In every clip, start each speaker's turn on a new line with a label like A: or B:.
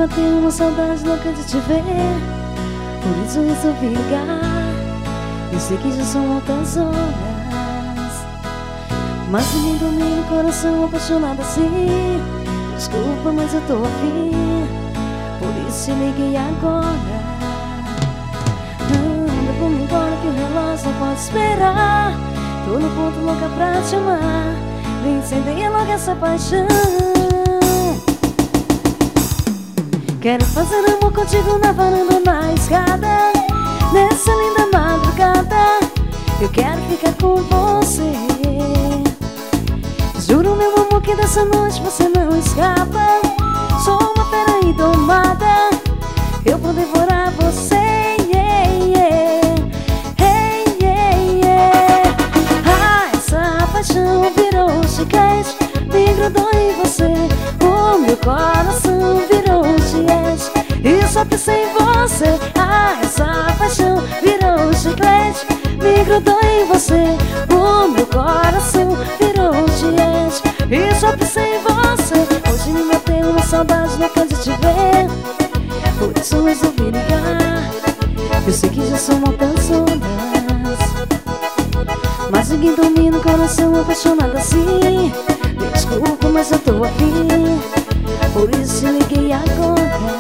A: bateu uma saudade louca de te ver. Por isso resolvi ligar. Eu sei que já são muitas horas, mas ninguém domina o coração apaixonado assim. Desculpa, mas eu tô afim, por isso te liguei agora. Anda, vamos embora que o relógio não pode esperar. Tô no ponto louca pra te amar. Vem incendeia logo essa paixão. Quero fazer amor contigo na varanda, na escada, nessa linda madrugada. Eu quero ficar com você. Juro, meu amor, que dessa noite você não escapa. Sou uma fera indomada, eu vou devorar você. Ah, essa paixão virou chiclete, me grudou em você. O meu coração virou chiclete e só pensei em você. Ah, essa paixão virou chiclete, me grudou em você. O meu coração virou chiclete e só pensei em você. Hoje me bateu uma saudade louca de te ver, por isso resolvi ligar. Eu sei que já são muitas horas, mas ninguém domina o coração apaixonado assim. Me desculpa, mas eu tô afim, por isso te liguei agora.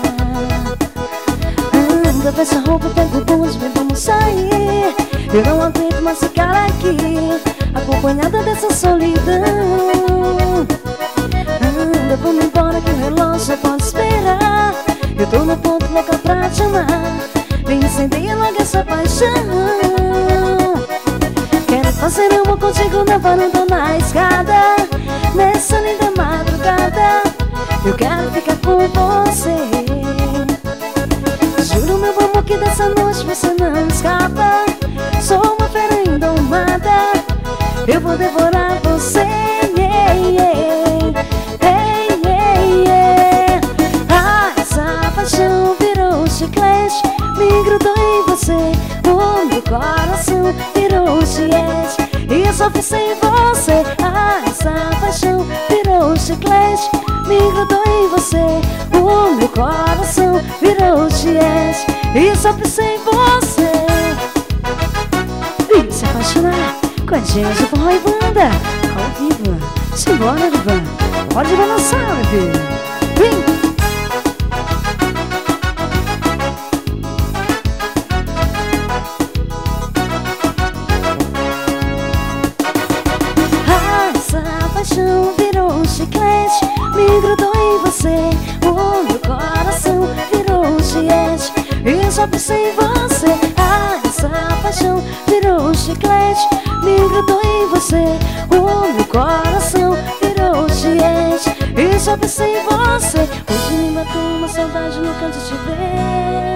A: Anda, fecha a roupa, pega o bonde, vem, vamos sair. Eu não aguento mais ficar aqui, acompanhada dessa solidão. Anda, vamos embora que o relógio já pode esperar. Eu tô no ponto louca pra te amar. Vem incendeia logo essa paixão. Quero fazer amor contigo na varanda, na escada, nessa linda madrugada. Eu quero ficar com você. Juro, meu amor, que dessa noite você não escapa. Sou uma fera indomada, eu vou devorar você. Ah, essa paixão virou chiclete, me grudou em você. O meu coração virou chiclete e só pensei em você. Ah, essa paixão virou chiclete, me grudou em você. O meu coração virou chiclete e só pensei em você. Vem se apaixonar com a gente, forró e banda ao vivo. Simbora, Ivan, pode balançar, meu filho. Vem! Paixão virou chiclete, me grudou em você. O meu coração virou chiclete e só pensei em você. Ah, essa paixão virou chiclete, me grudou em você. O meu coração virou chiclete e só pensei em você. Hoje me bateu uma saudade louca de te ver.